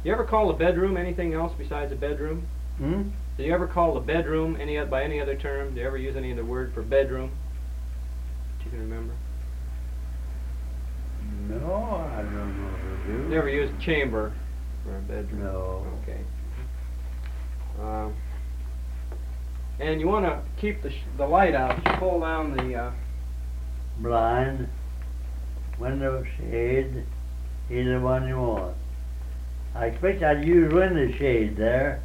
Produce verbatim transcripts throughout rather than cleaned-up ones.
You ever call a bedroom anything else besides a bedroom? Hmm? Do you ever call a bedroom any oth- by any other term? Do you ever use any other word for bedroom? That you can remember? No, I don't know if I do. You never use chamber for a bedroom? No. Okay. Um, and you want to keep the, sh the light out. You pull down the... Uh, Blind, window shade, either one you want. I expect I'd use window shade there.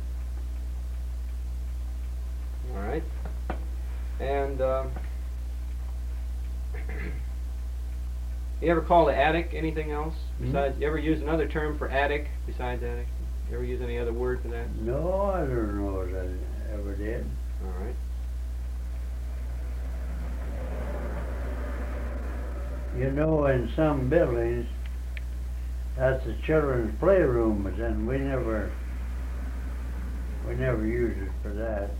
all right. And... Um, you ever call the attic anything else besides? Hmm? You ever use another term for attic besides attic? You ever use any other word for that? No, I don't know if I ever did. All right. You know, in some buildings, that's the children's playroom, but then we never, we never use it for that.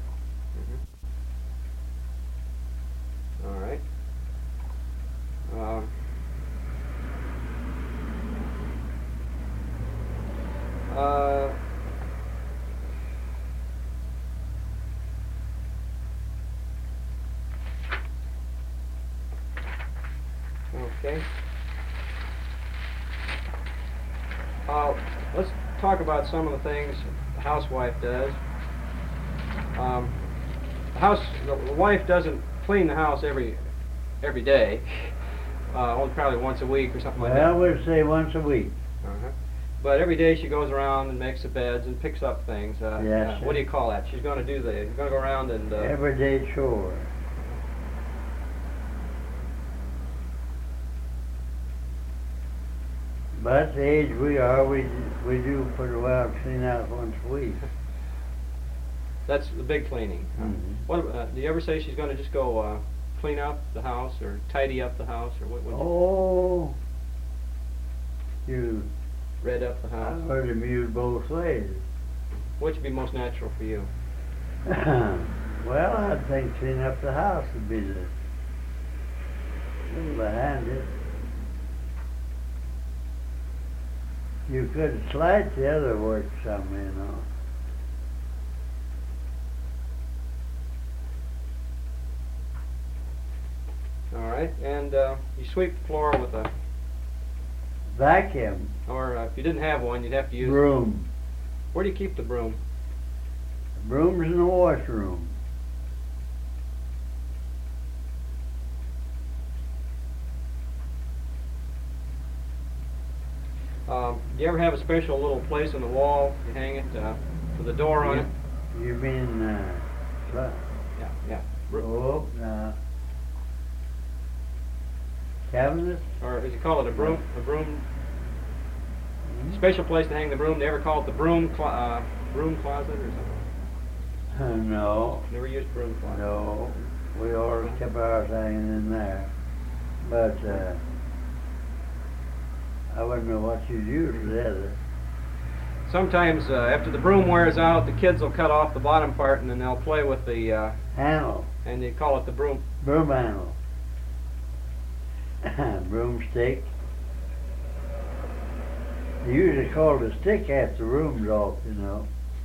Mm-hmm. All right. Um, uh, okay. Uh, let's talk about some of the things the housewife does. Um, the house, the wife doesn't clean the house every every day. Uh, only probably once a week or something like that. Well, we'll say once a week. Uh-huh. But every day she goes around and makes the beds and picks up things. Uh, Yes, uh, what do sir. you call that? She's going to do the. She's going to go around and. Uh, Everyday chore. But the age we are, we we do pretty well clean out once a week. That's the big cleaning. huh? Mhm. What? Uh, do you ever say she's going to just go uh, clean out the house or tidy up the house or what? what Oh, you, red up the house? I've heard him use both ways. Which would be most natural for you? Well, I think clean up the house would be the little behind it. You could slide the other work some, you know. All right, and uh, you sweep the floor with a, Vacuum, or uh, if you didn't have one, you'd have to use. broom. Where do you keep the broom? Broom's in the washroom. Um, do you ever have a special little place on the wall you hang it uh, with a door on it? You mean, uh, what? Yeah, yeah. Bro- Oh, uh, cabinet? Or as you call it, a broom, a broom. Special place to hang the broom. They ever call it the broom clo uh, broom closet or something? Uh, no, Never used broom closet. no. We always kept ours hanging in there. But, uh, I wouldn't know what you'd use for the other. Sometimes uh, after the broom wears out, the kids will cut off the bottom part and then they'll play with the uh, Handle, and they call it the broom. broom handle. Broomstick. They usually call the stick after the room's off, you know.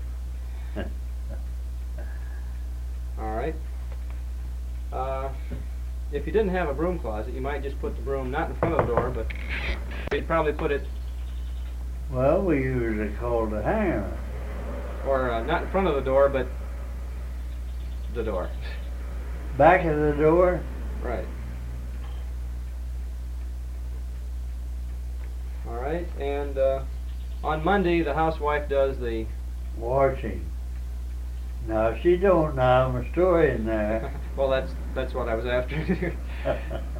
All right. Uh, if you didn't have a broom closet, you might just put the broom not in front of the door, but you'd probably put it, Well, we usually call the hanger. or uh, not in front of the door, but the door. Back of the door, Right. All right, and uh, on Monday the housewife does the. washing. Now, if she don't know, I'm a story in there. Well, that's that's what I was after.